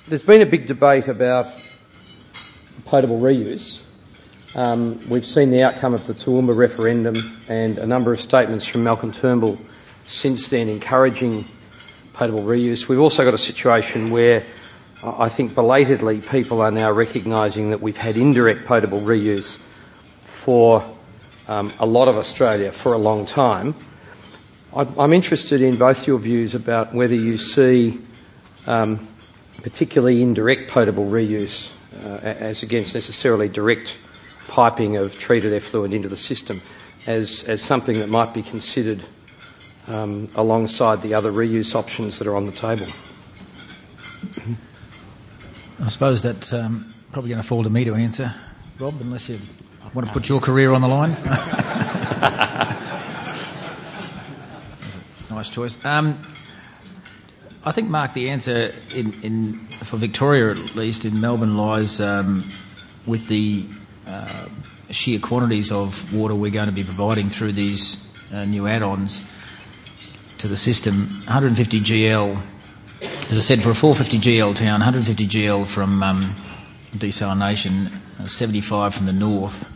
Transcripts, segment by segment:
There's been a big debate about potable reuse. We've seen the outcome of the Toowoomba referendum and a number of statements from Malcolm Turnbull since then encouraging potable reuse. We've also got a situation where I think belatedly people are now recognising that we've had indirect potable reuse for a lot of Australia for a long time. I'm interested in both your views about whether you see particularly indirect potable reuse as against necessarily direct piping of treated effluent into the system as something that might be considered alongside the other reuse options that are on the table. I suppose that's probably going to fall to me to answer, Rob, unless you want to put your career on the line. Nice choice. I think, Mark, the answer for Victoria, at least in Melbourne, lies with the sheer quantities of water we're going to be providing through these new add-ons to the system. 150 GL, as I said, for a 450 GL town, 150 GL from desalination, 75 from the north,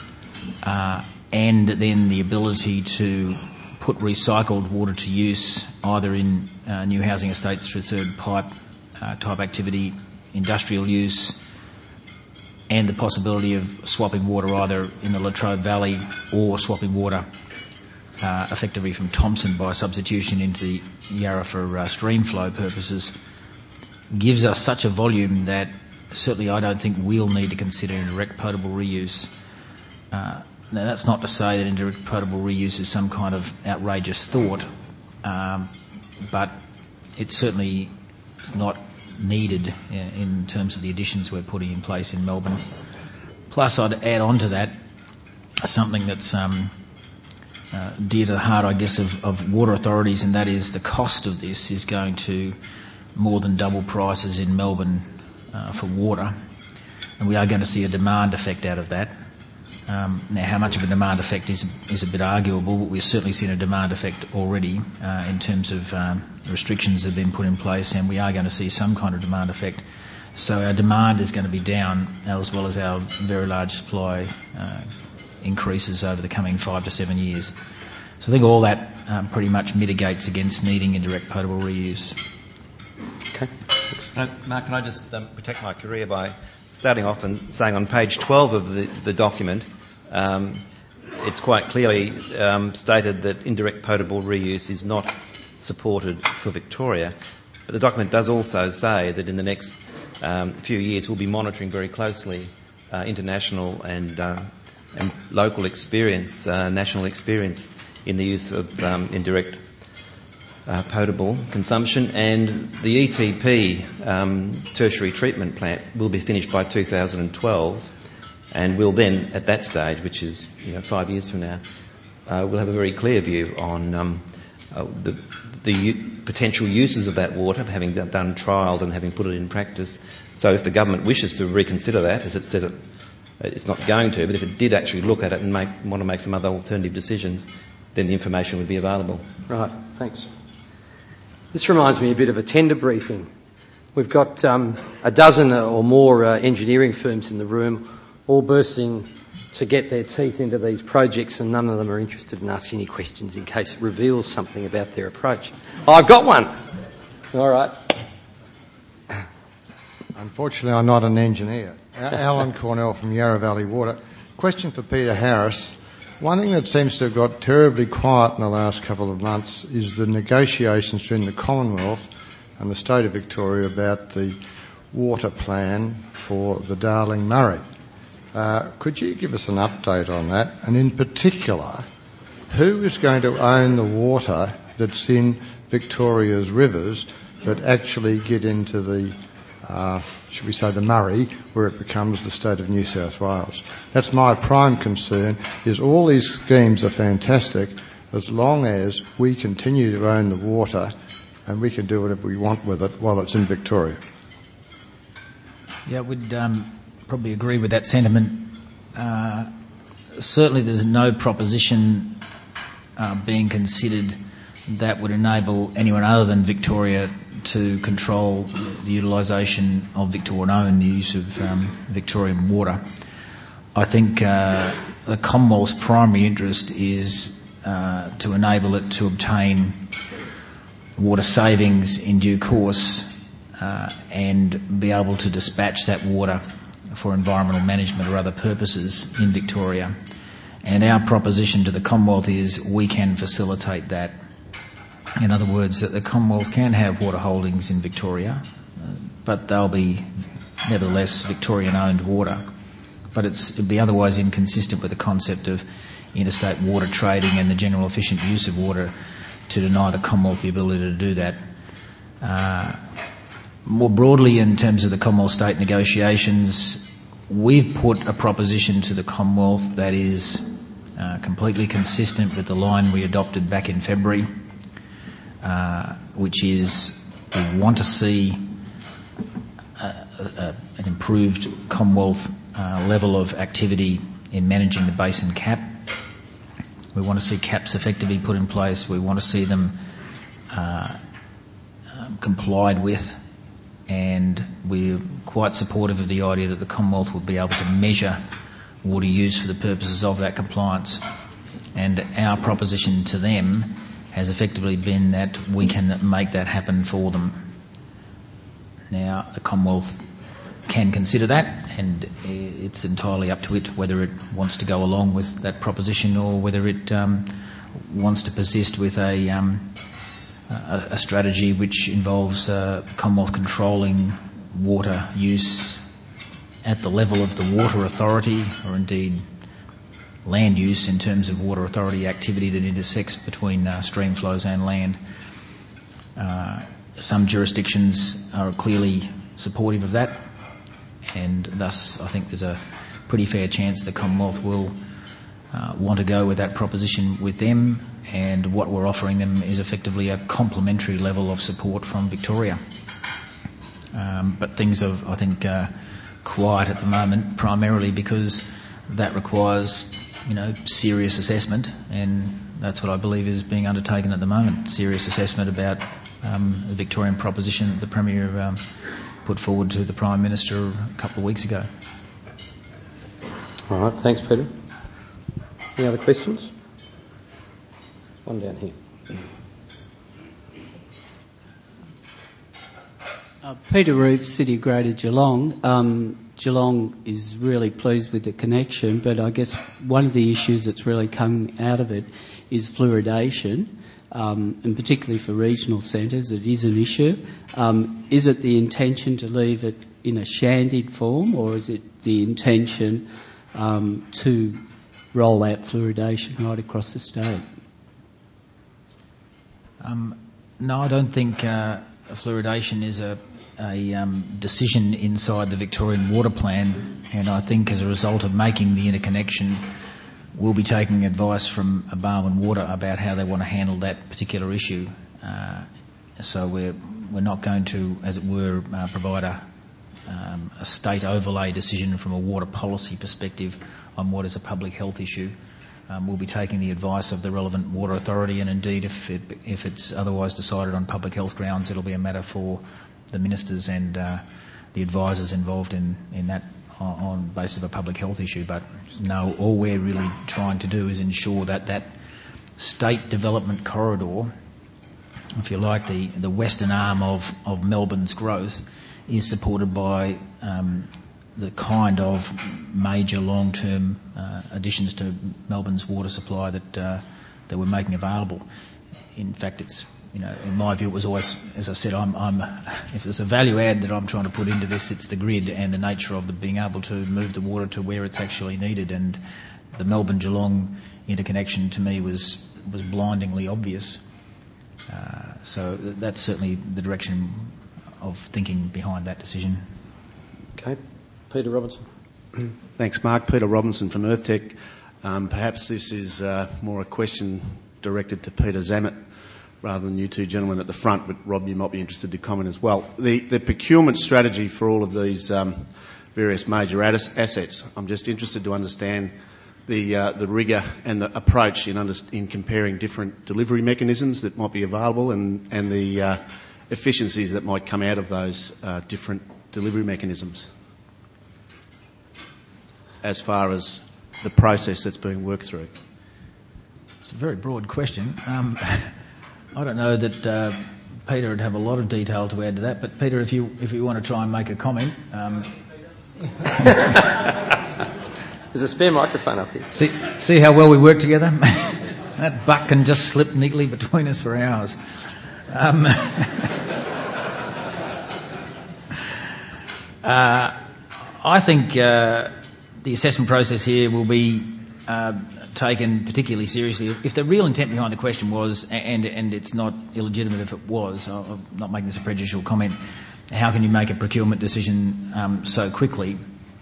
and then the ability to put recycled water to use either in new housing estates through third pipe type activity, industrial use, and the possibility of swapping water either in the Latrobe Valley or swapping water effectively from Thompson by substitution into the Yarra for stream flow purposes, gives us such a volume that certainly I don't think we'll need to consider indirect potable reuse. Now, that's not to say that indirect potable reuse is some kind of outrageous thought, but it's certainly not needed in terms of the additions we're putting in place in Melbourne. Plus, I'd add on to that something that's dear to the heart, I guess, of water authorities, and that is the cost of this is going to more than double prices in Melbourne for water, and we are going to see a demand effect out of that. Now, how much of a demand effect is a bit arguable, but we've certainly seen a demand effect already in terms of restrictions that have been put in place, and we are going to see some kind of demand effect. So our demand is going to be down, as well as our very large supply increases over the coming 5 to 7 years. So I think all that pretty much mitigates against needing indirect potable reuse. Okay. Mark, can I just protect my career by starting off and saying on page 12 of the document, it's quite clearly stated that indirect potable reuse is not supported for Victoria. But the document does also say that in the next few years we'll be monitoring very closely international and local experience, national experience in the use of indirect potable consumption, and the ETP tertiary treatment plant will be finished by 2012, and we'll then, at that stage, which is 5 years from now, we'll have a very clear view on the potential uses of that water, having done trials and having put it in practice. So if the government wishes to reconsider that, as it said it's not going to, but if it did actually look at it and want to make some other alternative decisions, then the information would be available. Right, thanks. This reminds me a bit of a tender briefing. We've got a dozen or more engineering firms in the room, all bursting to get their teeth into these projects, and none of them are interested in asking any questions in case it reveals something about their approach. Oh, I've got one. All right. Unfortunately, I'm not an engineer. Alan Cornell from Yarra Valley Water. Question for Peter Harris. One thing that seems to have got terribly quiet in the last couple of months is the negotiations between the Commonwealth and the State of Victoria about the water plan for the Darling Murray. Could you give us an update on that? And in particular, who is going to own the water that's in Victoria's rivers that actually get into the should we say the Murray, where it becomes the state of New South Wales? That's my prime concern, is all these schemes are fantastic as long as we continue to own the water and we can do whatever we want with it while it's in Victoria. Yeah, we'd probably agree with that sentiment. Certainly there's no proposition being considered that would enable anyone other than Victoria to control the utilisation of Victorian own use of Victorian water. I think the Commonwealth's primary interest is to enable it to obtain water savings in due course and be able to dispatch that water for environmental management or other purposes in Victoria. And our proposition to the Commonwealth is we can facilitate that. In other words, that the Commonwealth can have water holdings in Victoria, but they'll be nevertheless Victorian-owned water. But it'd be otherwise inconsistent with the concept of interstate water trading and the general efficient use of water to deny the Commonwealth the ability to do that. More broadly, in terms of the Commonwealth-state negotiations, we've put a proposition to the Commonwealth that is completely consistent with the line we adopted back in February, which is we want to see an improved Commonwealth level of activity in managing the basin cap. We want to see caps effectively put in place. We want to see them complied with, and we're quite supportive of the idea that the Commonwealth will be able to measure water use for the purposes of that compliance. And our proposition to them has effectively been that we can make that happen for them. Now, the Commonwealth can consider that, and it's entirely up to it whether it wants to go along with that proposition or whether it wants to persist with a strategy which involves Commonwealth controlling water use at the level of the Water Authority, or indeed land use in terms of Water Authority activity that intersects between stream flows and land. Some jurisdictions are clearly supportive of that, and thus I think there's a pretty fair chance the Commonwealth will want to go with that proposition with them, and what we're offering them is effectively a complementary level of support from Victoria. But things are, I think, quiet at the moment, primarily because that requires, serious assessment, and that's what I believe is being undertaken at the moment. Serious assessment about the Victorian proposition that the Premier put forward to the Prime Minister a couple of weeks ago. All right, thanks, Peter. Any other questions? One down here. Peter Reeve, City of Greater Geelong. Geelong is really pleased with the connection, but I guess one of the issues that's really coming out of it is fluoridation, and particularly for regional centres, it is an issue. Is it the intention to leave it in a shandied form, or is it the intention to roll out fluoridation right across the state? No, I don't think fluoridation is a decision inside the Victorian Water Plan, and I think as a result of making the interconnection, we'll be taking advice from Barwon Water about how they want to handle that particular issue. So we're not going to, as it were, provide a state overlay decision from a water policy perspective on what is a public health issue. We'll be taking the advice of the relevant water authority, and indeed if it's otherwise decided on public health grounds, it'll be a matter for the ministers and the advisors involved in that on the basis of a public health issue. But no, all we're really trying to do is ensure that that state development corridor, if you like, the western arm of Melbourne's growth, is supported by the kind of major long-term additions to Melbourne's water supply that we're making available. In fact, it's, in my view, it was always, as I said, if there's a value add that I'm trying to put into this, it's the grid and the nature of being able to move the water to where it's actually needed. And the Melbourne-Geelong interconnection to me was blindingly obvious. So that's certainly the direction of thinking behind that decision. Okay. Peter Robinson. Thanks, Mark. Peter Robinson from EarthTech. Perhaps this is more a question directed to Peter Zammit rather than you two gentlemen at the front, but Rob, you might be interested to comment as well. The procurement strategy for all of these various major assets, I'm just interested to understand the rigour and the approach in comparing different delivery mechanisms that might be available and the efficiencies that might come out of those different delivery mechanisms as far as the process that's being worked through? It's a very broad question. I don't know that Peter would have a lot of detail to add to that, but Peter, if you want to try and make a comment. There's a spare microphone up here. See how well we work together? That buck can just slip neatly between us for hours. I think the assessment process here will be taken particularly seriously. If the real intent behind the question was, and it's not illegitimate if it was, I'm not making this a prejudicial comment, how can you make a procurement decision so quickly?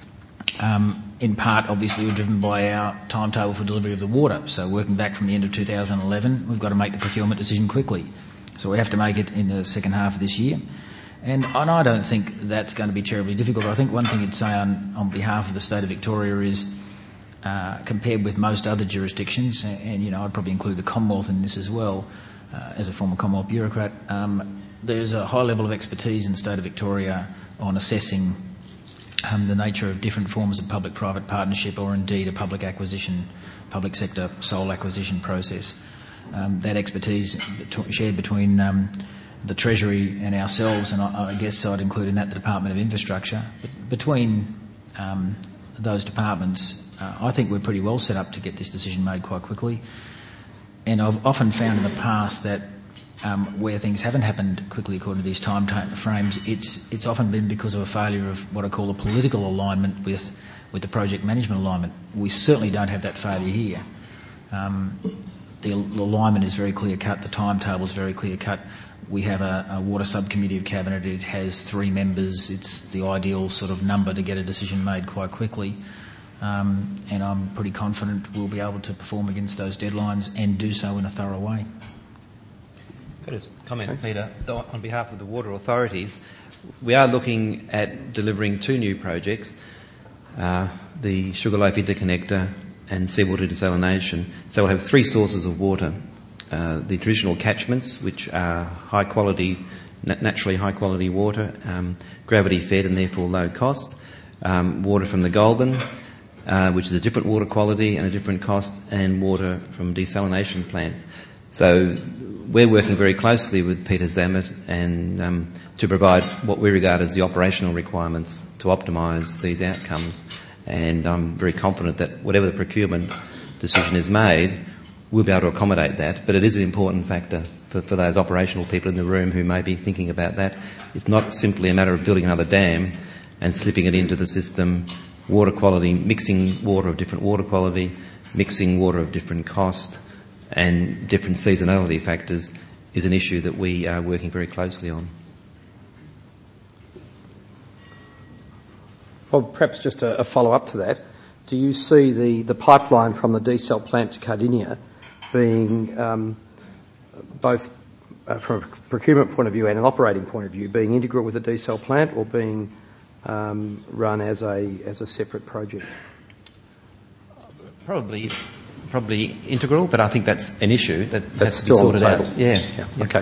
In part, obviously, we're driven by our timetable for delivery of the water. So working back from the end of 2011, we've got to make the procurement decision quickly. So we have to make it in the second half of this year. And I don't think that's going to be terribly difficult. I think one thing you'd say on behalf of the state of Victoria is, compared with most other jurisdictions, and I'd probably include the Commonwealth in this as well, as a former Commonwealth bureaucrat, there's a high level of expertise in the state of Victoria on assessing the nature of different forms of public-private partnership, or indeed a public sector sole acquisition process. That expertise shared between the Treasury and ourselves, and I guess I'd include in that the Department of Infrastructure. Between those departments, I think we're pretty well set up to get this decision made quite quickly. And I've often found in the past that where things haven't happened quickly according to these time frames, it's often been because of a failure of what I call a political alignment with the project management alignment. We certainly don't have that failure here. The alignment is very clear cut, the timetable is very clear cut. We have a water subcommittee of Cabinet. It has 3 members. It's the ideal sort of number to get a decision made quite quickly. And I'm pretty confident we'll be able to perform against those deadlines and do so in a thorough way. Could I just comment, Peter, on behalf of the water authorities, we are looking at delivering 2 new projects, the Sugarloaf Interconnector and seawater desalination. So we'll have 3 sources of water. The traditional catchments, which are high quality, naturally high quality water, gravity fed and therefore low cost. Water from the Goulburn, which is a different water quality and a different cost, and water from desalination plants. So we're working very closely with Peter Zammit and to provide what we regard as the operational requirements to optimise these outcomes. And I'm very confident that whatever the procurement decision is made, we'll be able to accommodate that. But it is an important factor for those operational people in the room who may be thinking about that. It's not simply a matter of building another dam and slipping it into the system. Water quality, mixing water of different water quality, mixing water of different cost and different seasonality factors is an issue that we are working very closely on. Well, perhaps just a follow-up to that. Do you see the pipeline from the desal plant to Cardinia being both from a procurement point of view and an operating point of view, being integral with the desal plant, or being run as a separate project? Probably integral, but I think that's an issue that has to be sorted out. Yeah. Okay.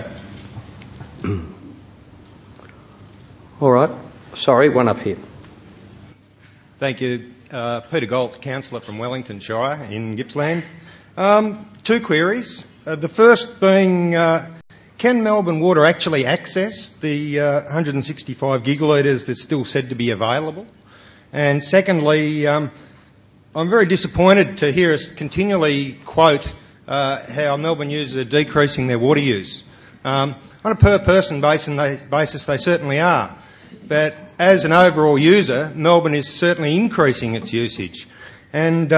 All right. Sorry, one up here. Thank you. Peter Galt, councillor from Wellington Shire in Gippsland. 2 queries. The first being, can Melbourne Water actually access the 165 gigalitres that's still said to be available? And secondly, I'm very disappointed to hear us continually quote how Melbourne users are decreasing their water use. On a per-person basis, they certainly are. But as an overall user, Melbourne is certainly increasing its usage. And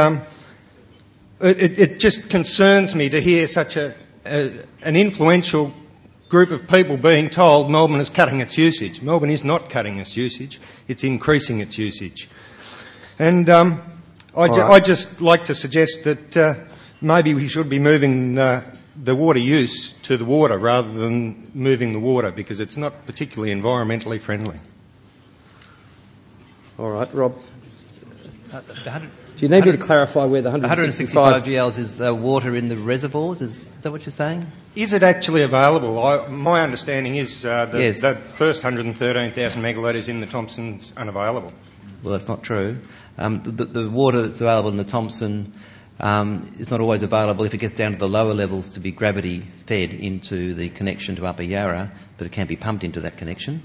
it just concerns me to hear such an influential group of people being told Melbourne is cutting its usage. Melbourne is not cutting its usage, it's increasing its usage. And I'd just like to suggest that maybe we should be moving the water use to the water rather than moving the water, because it's not particularly environmentally friendly. All right, Rob. Do you need me to clarify where the 165 GLs is water in the reservoirs? Is that what you're saying? Is it actually available? My understanding is Yes. the first 113,000 megalitres in the Thompson's unavailable. Well, that's not true. The water that's available in the Thompson is not always available if it gets down to the lower levels to be gravity fed into the connection to Upper Yarra, but it can be pumped into that connection.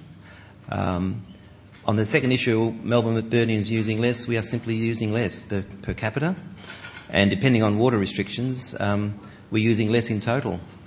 On the second issue, Melbourne McBurney using less. We are simply using less per capita, and depending on water restrictions, we're using less in total.